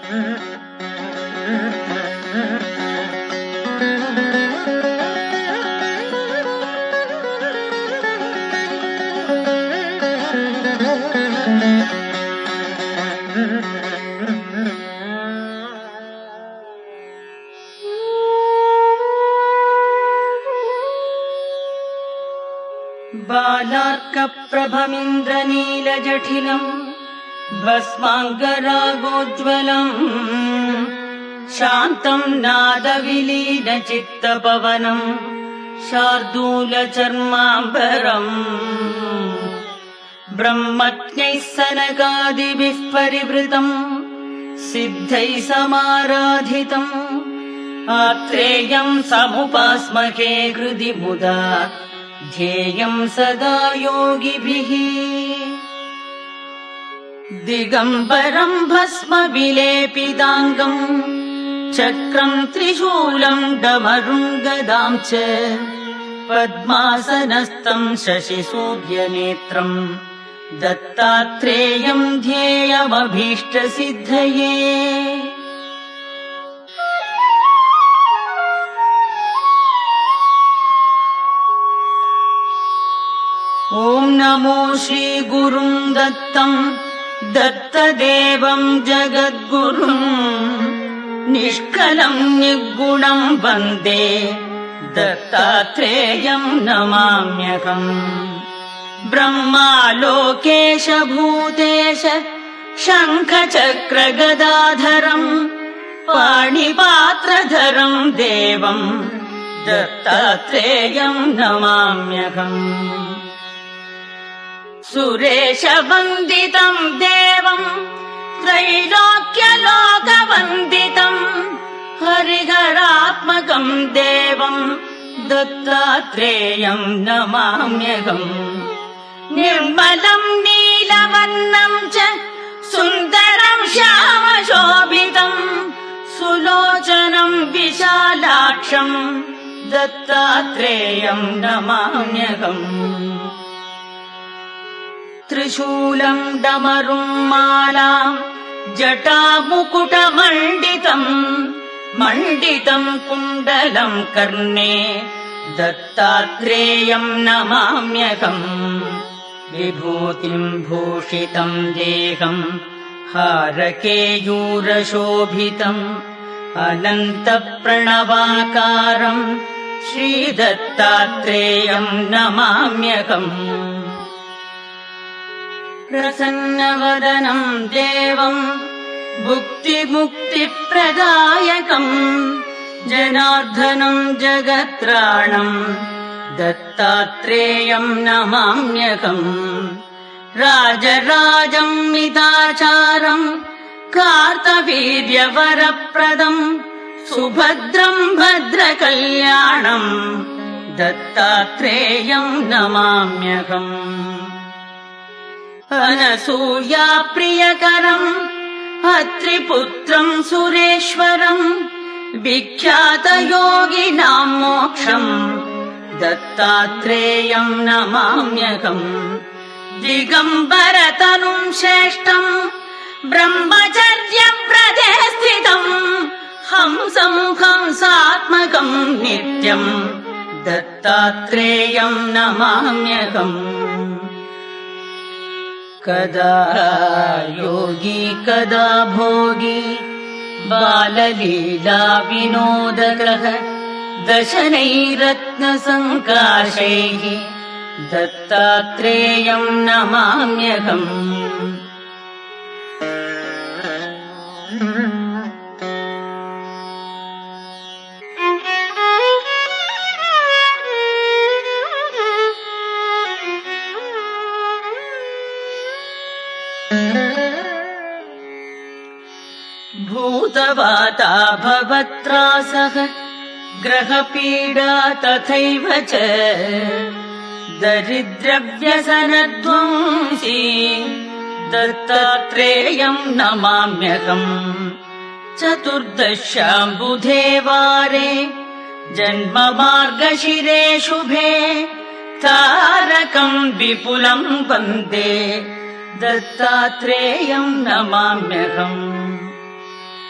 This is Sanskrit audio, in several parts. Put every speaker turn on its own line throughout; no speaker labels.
बालार्कप्रभमिन्द्रनीलजटिलम् भस्माङ्गरागोज्ज्वलम् शान्तम् नादविलीनचित्तपवनम् शार्दूलचर्माम्बरम् ब्रह्मज्ञैः सनकादिभिः परिवृतम् सिद्धैः समाराधितम् आत्रेयम् समुपास्महे हृदि मुदा ध्येयम् सदा योगिभिः दिगम्बरम् भस्म विलेपिताङ्गम् चक्रम् त्रिशूलम् डमरुम् गदाम् च पद्मासनस्थम् शशिसूर्यनेत्रम् दत्तात्रेयम् ध्येयमभीष्टसिद्धये ॐ नमो श्रीगुरुम् दत्तम् दत्तदेवम् जगद्गुरुम् निष्कलम् निर्गुणम् वन्दे दत्तात्रेयम् नमाम्यहम् ब्रह्मालोकेश भूतेश शङ्खचक्रगदाधरम् पाणिपात्रधरम् देवम् दत्तात्रेयम् नमाम्यहम् सुरेशवन्दितम् देवम् त्रैलोक्यलोकवन्दितम् हरिहरात्मकम् देवम् दत्तात्रेयम् नमाम्यहम् निर्मलम् नीलवर्णम् च सुन्दरम् श्यामशोभितम् सुलोचनम् विशालाक्षम् दत्तात्रेयम् नमाम्यहम् त्रिशूलम् डमरुम् मालाम् जटामुकुटमण्डितम् मण्डितम् कुण्डलम् कर्णे दत्तात्रेयम् नमाम्यहम् विभूतिम् भूषितम् देहम् हारकेयूरशोभितम् अनन्तप्रणवाकारम् श्रीदत्तात्रेयम् नमाम्यहम् प्रसन्नवदनम् देवम् भुक्तिमुक्तिप्रदायकम् जनार्दनम् जगत्राणम् दत्तात्रेयम् नमाम्यहम् राजराजम् मिताचारम् कार्तवीर्यवरप्रदम् सुभद्रम् भद्रकल्याणम् दत्तात्रेयम् नमाम्यहम् अनसूया प्रियकरम् अत्रिपुत्रम् सुरेश्वरम् विख्यातयोगिनाम् मोक्षम् दत्तात्रेयम् नमाम्यहम् दिगम्बरतनुम् श्रेष्ठम् ब्रह्मचर्यव्रते स्थितम् हंसम् हंसात्मकम् नित्यम् दत्तात्रेयम् नमाम्यहम् कदा योगी कदा भोगी बाललीला विनोदग्रह दशनैरत्नसङ्काशैः दत्तात्रेयम् नमाम्यहम् भूतवाता भवत्रासः ग्रहपीडा तथैव च दरिद्रव्यसनध्वंसी दत्तात्रेयम् नमाम्यहम् चतुर्दश्याम्बुधे वारे जन्ममार्गशिरे शुभे तारकम् विपुलम् वन्दे दत्तात्रेयम् नमाम्यहम्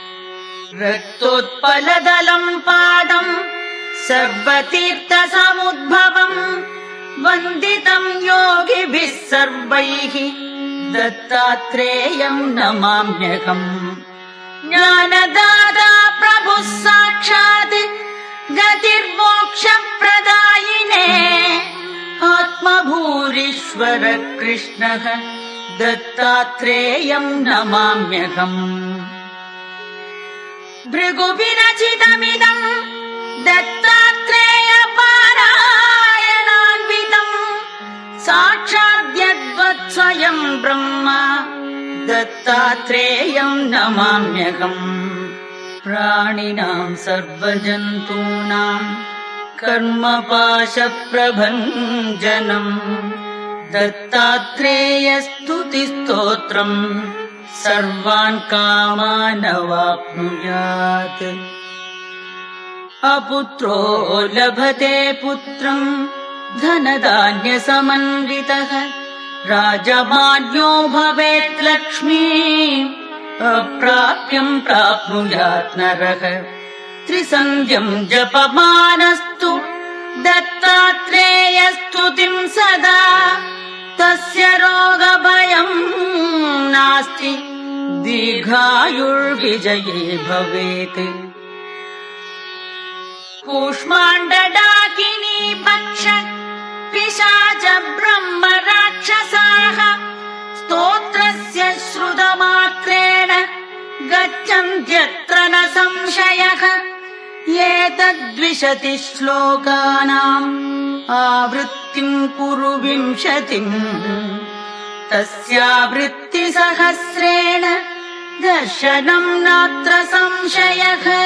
रक्तोत्पलदलम् पादम् सर्वतीर्थसमुद्भवम् वन्दितम् योगिभिः सर्वैः दत्तात्रेयम् नमाम्यहम्। ज्ञानदाता प्रभुः साक्षात् गतिर्मोक्षप्रदायिने आत्मभूरीश्वर कृष्णः दत्तात्रेयम् नमाम्यहम्। भृगुविरचितमिदम् दत्तात्रेयपारायणान्वितम् साक्षाद्यद्वत् स्वयम् ब्रह्म दत्तात्रेयम् नमाम्यहम्। प्राणिनाम् सर्वजन्तूनाम् कर्मपाशप्रभञ्जनम् दत्तात्रेयस्तुतिस्तोत्रम् सर्वान् कामानवाप्नुयात्। अपुत्रो लभते पुत्रम् धनधान्यसमन्वितः राजमान्यो भवेत् लक्ष्मी अप्राप्यम् प्राप्नुयात् नरः। त्रिसन्ध्यम् जपमानस्तु दत्तात्रेयस्तुतिम् सदा तस्य रोगभयम् नास्ति दीर्घायुर्विजये भवेत्। कूष्माण्डडाकिनी पक्ष पिशाच ब्रह्म राक्षसाः स्तोत्रस्य श्रुतमात्रेण गच्छन्त्यत्र न संशयः। एतद्विशति श्लोकानाम् आवृत्तिम् कुरु 20 तस्यावृत्तिसहस्रेण दर्शनम् नात्र संशयः।